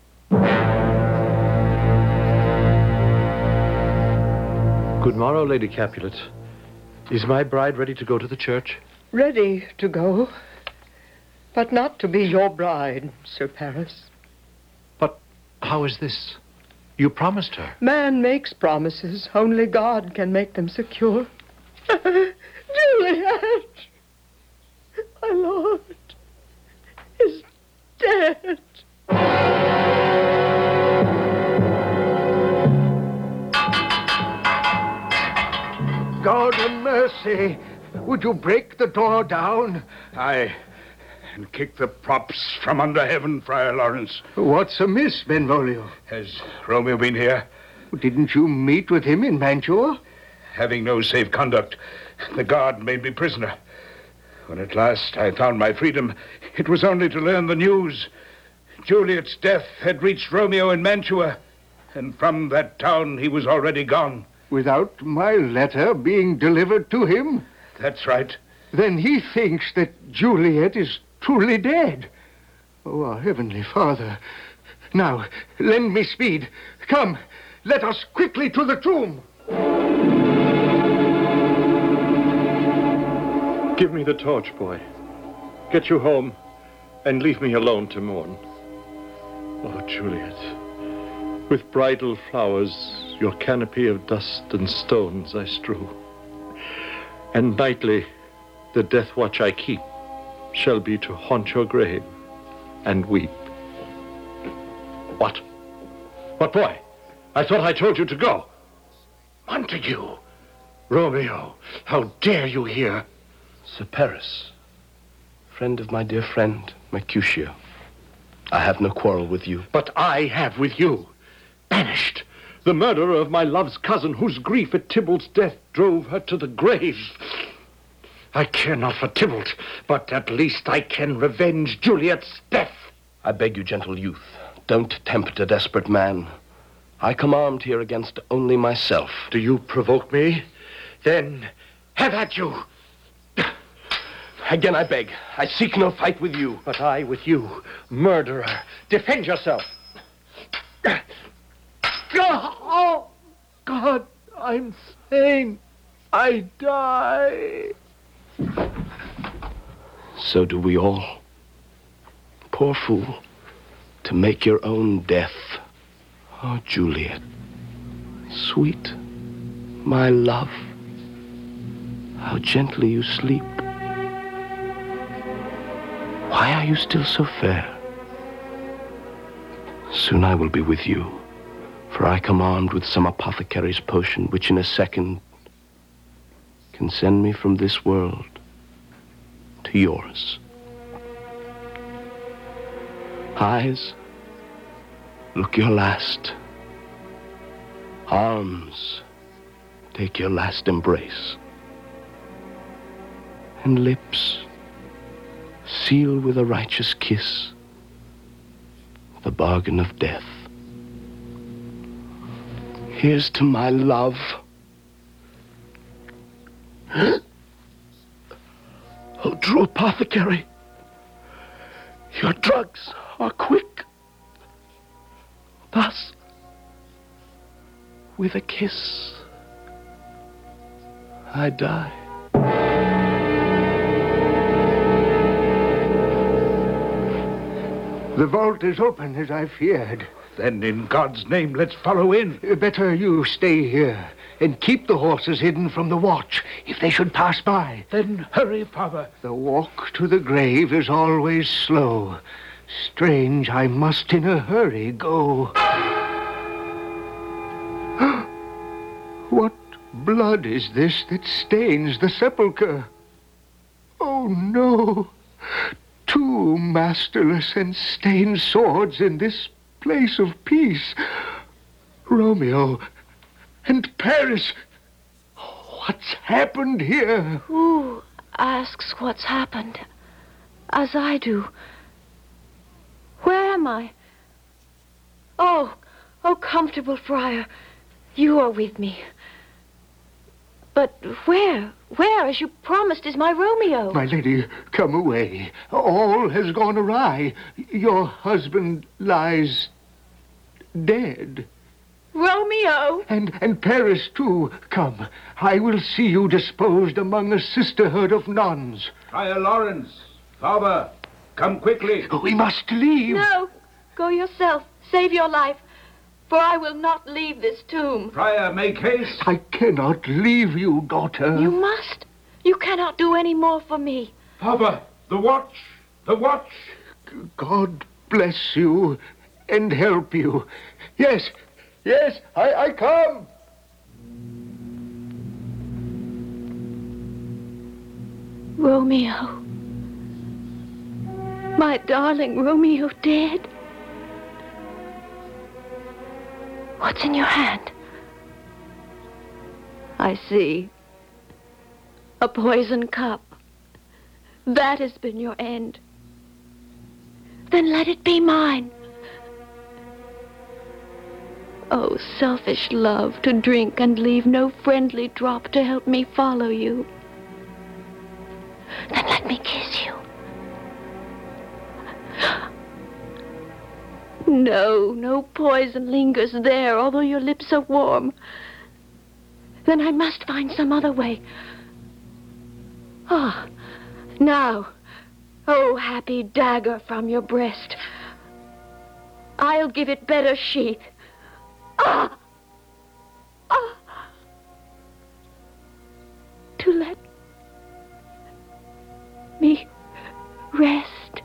Good morrow, Lady Capulet. Is my bride ready to go to the church? Ready to go, but not to be your bride, Sir Paris. But how is this? You promised her. Man makes promises. Only God can make them secure. Juliet! My lord is dead. God have mercy. Would you break the door down? Aye, and kick the props from under heaven, Friar Lawrence. What's amiss, Benvolio? Has Romeo been here? Didn't you meet with him in Mantua? Having no safe conduct, the guard made me prisoner. When at last I found my freedom, it was only to learn the news. Juliet's death had reached Romeo in Mantua, and from that town he was already gone. Without my letter being delivered to him? That's right. Then he thinks that Juliet is truly dead. Oh, our Heavenly Father. Now, lend me speed. Come, let us quickly to the tomb. Give me the torch, boy. Get you home and leave me alone to mourn. Oh, Juliet, with bridal flowers your canopy of dust and stones I strew, and nightly the death watch I keep shall be to haunt your grave and weep. What? What, boy? I thought I told you to go. Montague! Romeo, how dare you here? Sir Paris, friend of my dear friend, Mercutio. I have no quarrel with you. But I have with you. Banished. The murderer of my love's cousin, whose grief at Tybalt's death drove her to the grave. I care not for Tybalt, but at least I can revenge Juliet's death. I beg you, gentle youth, don't tempt a desperate man. I come armed here against only myself. Do you provoke me? Then have at you. Again I beg. I seek no fight with you. But I with you, murderer. Defend yourself. Oh, God, I'm slain. I die. So do we all. Poor fool, to make your own death. Oh, Juliet, sweet, my love, how gently you sleep. Why are you still so fair? Soon I will be with you, for I come armed with some apothecary's potion, which in a second can send me from this world to yours. Eyes, look your last. Arms, take your last embrace. And lips, seal with a righteous kiss the bargain of death. Here's to my love. Oh, true apothecary, your drugs are quick. Thus, with a kiss, I die. The vault is open, as I feared. Then, in God's name, let's follow in. Better you stay here and keep the horses hidden from the watch if they should pass by. Then hurry, Father. The walk to the grave is always slow. Strange, I must in a hurry go. What blood is this that stains the sepulchre? Oh, no. Two masterless and stained swords in this place of peace. Romeo and Paris. What's happened here? Who asks what's happened? As I do. Where am I? Oh, comfortable friar, you are with me. But where, as you promised, is my Romeo? My lady, come away. All has gone awry. Your husband lies dead. Romeo! And Paris, too. Come, I will see you disposed among a sisterhood of nuns. Friar Lawrence, Father, come quickly. We must leave. No, go yourself. Save your life. For I will not leave this tomb. Friar, make haste. I cannot leave you, daughter. You must. You cannot do any more for me. Father, the watch. The watch. God bless you and help you. Yes, I come. Romeo. My darling Romeo dead. What's in your hand? I see. A poison cup. That has been your end. Then let it be mine. Oh, selfish love, to drink and leave no friendly drop to help me follow you. Then let me kiss you. No, no poison lingers there, although your lips are warm. Then I must find some other way. Ah, now, oh, happy dagger from your breast. I'll give it better sheath. Ah! Ah! To let me rest.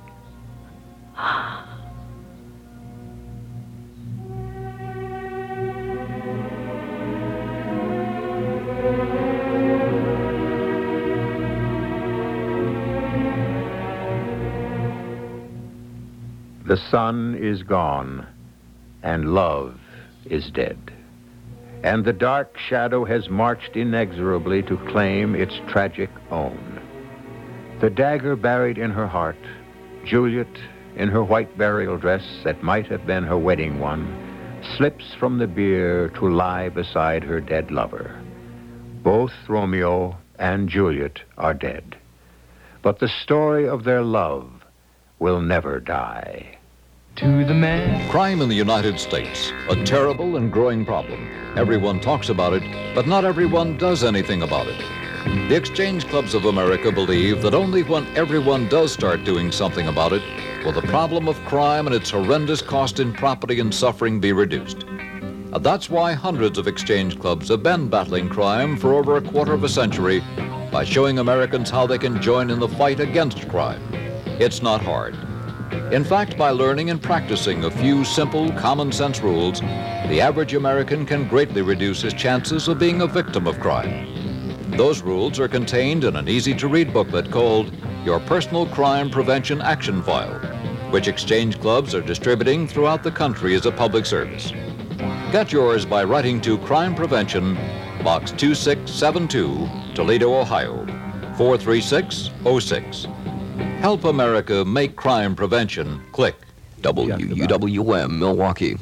The sun is gone, and love is dead. And the dark shadow has marched inexorably to claim its tragic own. The dagger buried in her heart, Juliet, in her white burial dress that might have been her wedding one, slips from the bier to lie beside her dead lover. Both Romeo and Juliet are dead. But the story of their love will never die. To the man. Crime in the United States, a terrible and growing problem. Everyone talks about it, but not everyone does anything about it. The Exchange Clubs of America believe that only when everyone does start doing something about it will the problem of crime and its horrendous cost in property and suffering be reduced. And that's why hundreds of exchange clubs have been battling crime for over a quarter of a century by showing Americans how they can join in the fight against crime. It's not hard. In fact, by learning and practicing a few simple, common-sense rules, the average American can greatly reduce his chances of being a victim of crime. Those rules are contained in an easy-to-read booklet called Your Personal Crime Prevention Action File, which exchange clubs are distributing throughout the country as a public service. Get yours by writing to Crime Prevention, Box 2672, Toledo, Ohio, 43606. Help America make crime prevention click. WUWM, Milwaukee.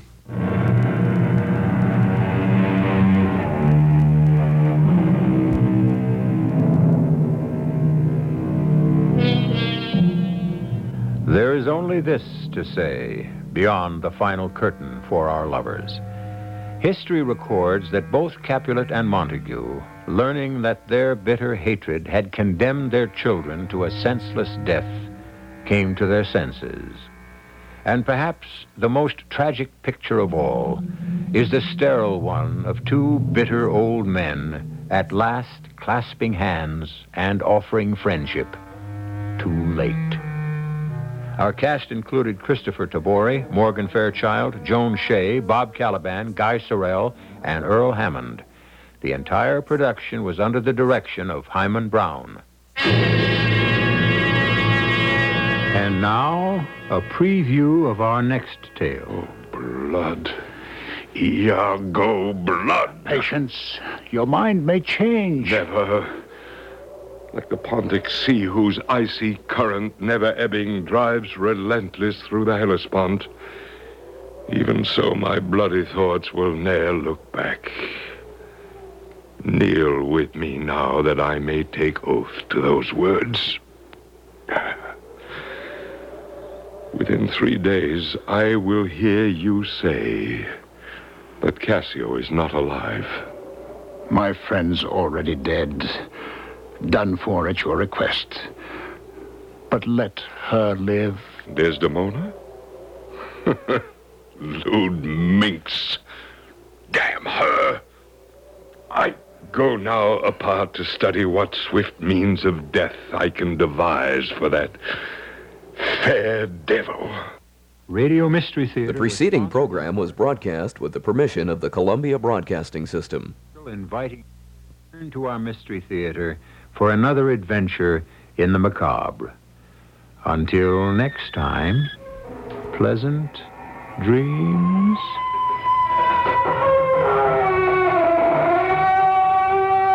There is only this to say beyond the final curtain for our lovers. History records that both Capulet and Montague, learning that their bitter hatred had condemned their children to a senseless death, came to their senses. And perhaps the most tragic picture of all is the sterile one of two bitter old men at last clasping hands and offering friendship. Too late. Our cast included Christopher Tabori, Morgan Fairchild, Joan Shea, Bob Caliban, Guy Sorrell, and Earl Hammond. The entire production was under the direction of Hyman Brown. And now, a preview of our next tale. Blood. Iago blood. Patience. Your mind may change. Never. Like the Pontic Sea whose icy current, never ebbing, drives relentless through the Hellespont, even so my bloody thoughts will ne'er look back. Kneel with me now that I may take oath to those words. Within 3 days, I will hear you say that Cassio is not alive. My friend's already dead. Done for at your request. But let her live. Desdemona? Lewd minx. Damn her. I go now apart to study what swift means of death I can devise for that fair devil. Radio Mystery Theater. The preceding program was broadcast with the permission of the Columbia Broadcasting System. Inviting you to our Mystery Theater for another adventure in the macabre. Until next time, pleasant dreams.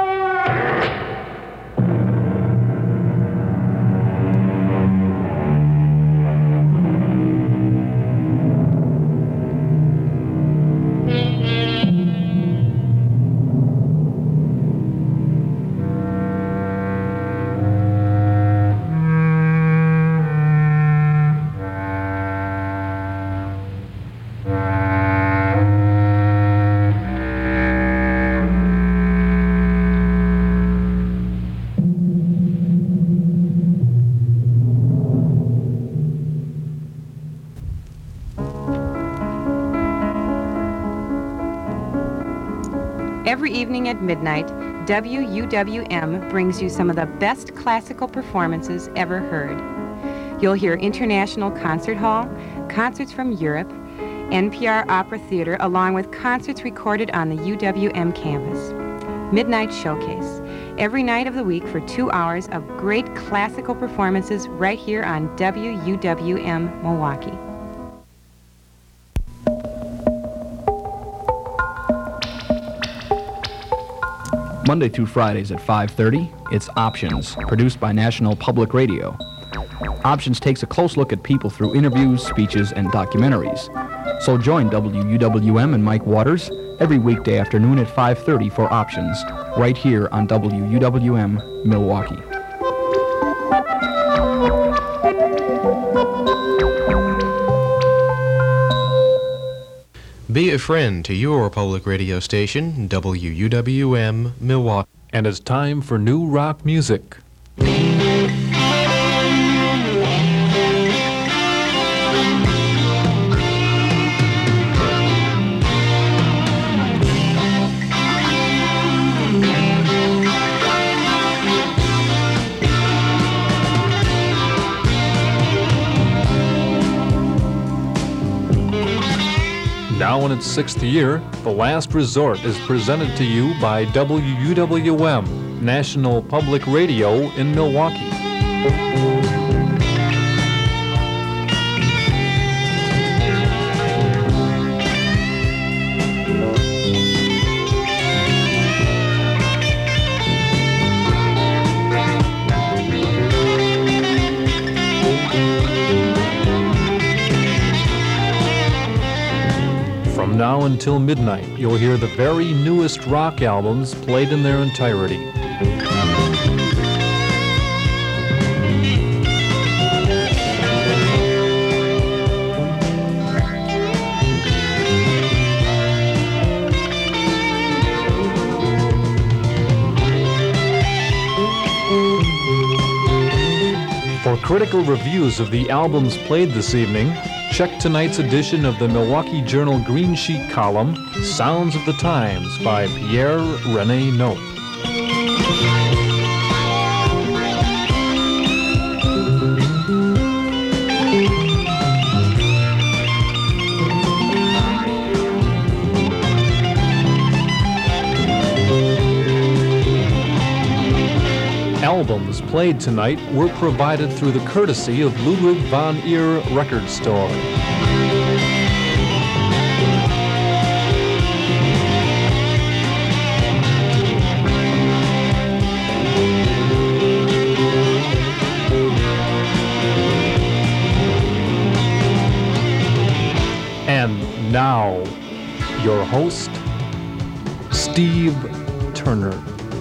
Every evening at midnight, WUWM brings you some of the best classical performances ever heard. You'll hear International Concert Hall, concerts from Europe, NPR Opera Theater, along with concerts recorded on the UWM campus. Midnight Showcase, every night of the week for 2 hours of great classical performances right here on WUWM Milwaukee. Monday through Fridays at 5:30, it's Options, produced by National Public Radio. Options takes a close look at people through interviews, speeches, and documentaries. So join WUWM and Mike Waters every weekday afternoon at 5:30 for Options, right here on WUWM Milwaukee. Be a friend to your public radio station, WUWM Milwaukee. And it's time for new rock music. Now in its 6th year, The Last Resort is presented to you by WUWM, National Public Radio in Milwaukee. From now until midnight, you'll hear the very newest rock albums played in their entirety. For critical reviews of the albums played this evening, check tonight's edition of the Milwaukee Journal Green Sheet column, Sounds of the Times by Pierre René Note. Albums played tonight were provided through the courtesy of Ludwig von Ehr Record Store. And now, your host, Steve Turner.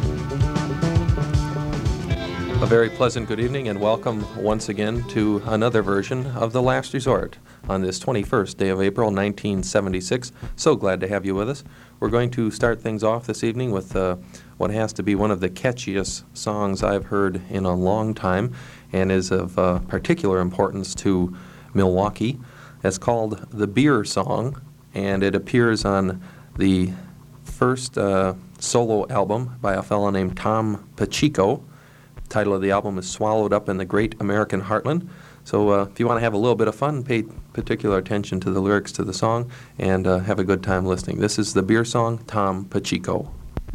A very pleasant good evening and welcome once again to another version of The Last Resort on this 21st day of April 1976. So glad to have you with us. We're going to start things off this evening with what has to be one of the catchiest songs I've heard in a long time and is of particular importance to Milwaukee. It's called The Beer Song, and it appears on the first solo album by a fellow named Tom Pacheco. The title of the album is Swallowed Up in the Great American Heartland. So if you want to have a little bit of fun, pay particular attention to the lyrics to the song and have a good time listening. This is The Beer Song, Tom Pacheco.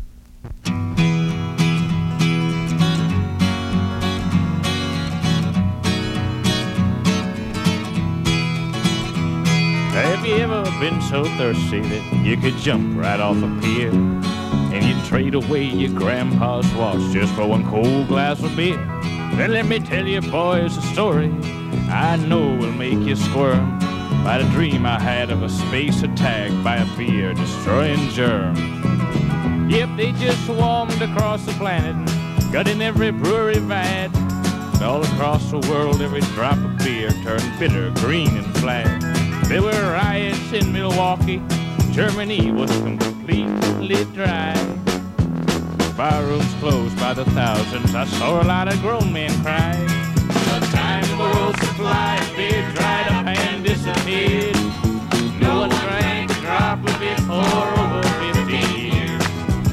Have you ever been so thirsty that you could jump right off a pier and you'd trade away your grandpa's watch just for one cold glass of beer? Then let me tell you, boys, a story I know will make you squirm by the dream I had of a space attack by a beer-destroying germ. Yep, they just swarmed across the planet, got in every brewery vat. All across the world, every drop of beer turned bitter, green, and flat. There were riots in Milwaukee. Germany was completely dry. Barrooms closed by the thousands. I saw a lot of grown men cry. The time the world supply of beer dried up and disappeared. No one drank a drop of it for over 50 years.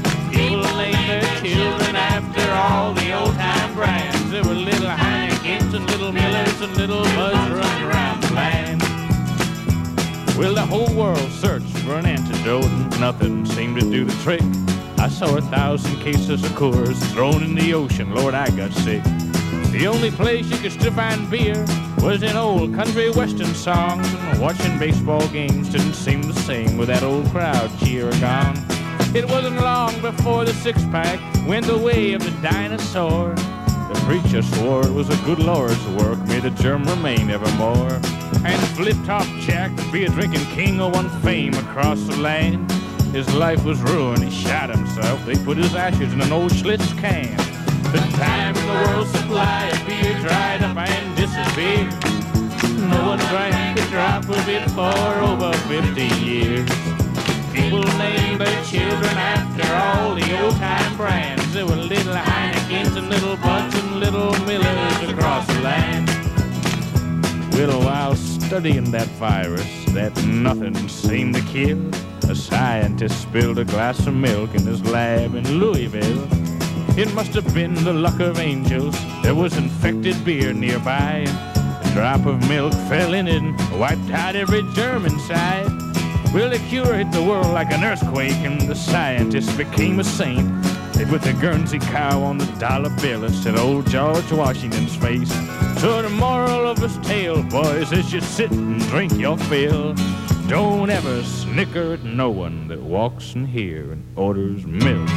Well, the whole world searched for an antidote, and nothing seemed to do the trick. I saw 1,000 cases of Coors thrown in the ocean. Lord, I got sick. The only place you could still find beer was in old country western songs, and watching baseball games didn't seem the same with that old crowd cheer gone. It wasn't long before the six-pack went the way of the dinosaur. The preacher swore it was a good Lord's work, may the germ remain evermore. And Flip-Top Jack, the beer-drinking king who won fame across the land, his life was ruined, he shot himself. They put his ashes in an old Schlitz can. The time in the world supply of beer dried up and disappeared. No one drank a drop of it for over 50 years. People named their children after all the old-time brands. There were little Heinekens and little Buds and little Millers across the land. Well, while studying that virus that nothing seemed to kill, a scientist spilled a glass of milk in his lab in Louisville. It must have been the luck of angels. There was infected beer nearby. A drop of milk fell in it and wiped out every germ inside. Well, the cure hit the world like an earthquake, and the scientist became a saint. They put the Guernsey cow on the dollar bill and said old George Washington's face. So the moral of his tale, boys, is you sit and drink your fill. Don't ever snicker at no one that walks in here and orders milk.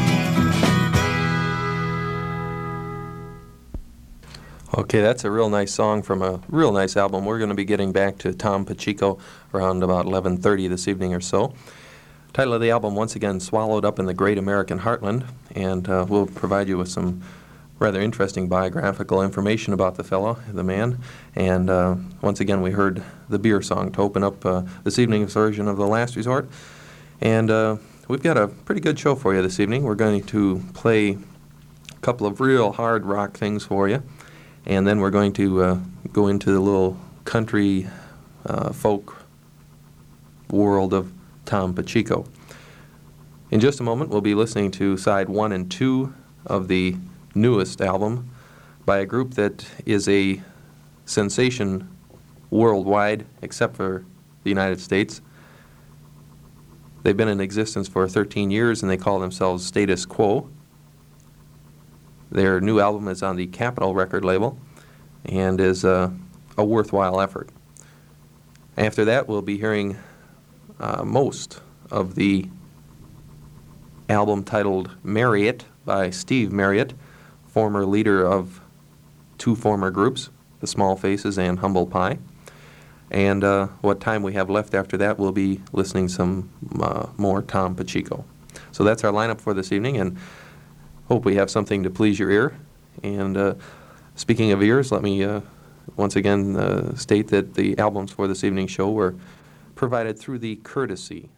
Okay, that's a real nice song from a real nice album. We're going to be getting back to Tom Pacheco around about 11:30 this evening or so. Title of the album, once again, Swallowed Up in the Great American Heartland, and we'll provide you with some rather interesting biographical information about the fellow, the man. And once again, we heard the beer song to open up this evening's version of The Last Resort. And we've got a pretty good show for you this evening. We're going to play a couple of real hard rock things for you. And then we're going to go into the little country folk world of Tom Pacheco. In just a moment, we'll be listening to side 1 and 2 of the newest album by a group that is a sensation worldwide, except for the United States. They've been in existence for 13 years, and they call themselves Status Quo. Their new album is on the Capitol record label and is a worthwhile effort. After that, we'll be hearing most of the album titled Marriott by Steve Marriott, former leader of two former groups, the Small Faces and Humble Pie. And what time we have left after that, we'll be listening some more Tom Pacheco. So that's our lineup for this evening, and hope we have something to please your ear. And speaking of ears, let me once again state that the albums for this evening's show were provided through the courtesy